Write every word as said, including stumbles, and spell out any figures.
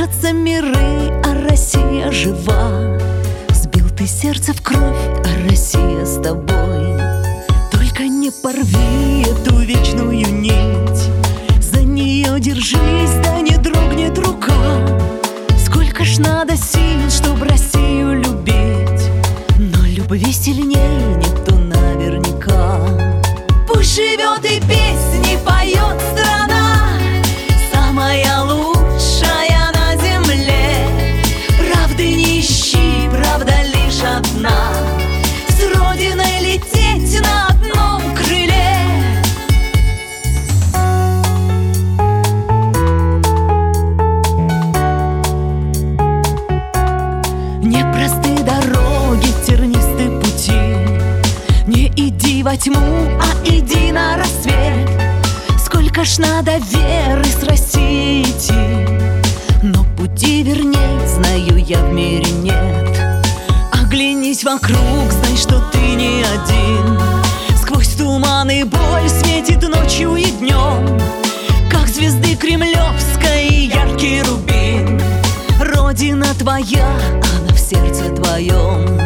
Рушатся миры, а Россия жива. Сбил ты сердце в кровь, а Россия с тобой. Только не порви эту вечную нить, за нее держись, да не дрогнет рука. Сколько ж надо сил, чтоб Россию любить, но любви сильнее никто наверняка. Пусть живет и песни поет страна, самая лучшая на земле. Правды не ищи, правда лишь одна, с родиной лететь на одном крыле. Непросты дороги, тернисты пути, не иди во тьму, а иди на рассвет. Сколько ж надо веры с Россией идти, но пути верней, знаю я, в мире нет. Оглянись вокруг, знай, что ты не один. Сквозь туман и боль светит ночью и днем, как звезды кремлевской яркий рубин. Родина твоя, она в сердце твоем.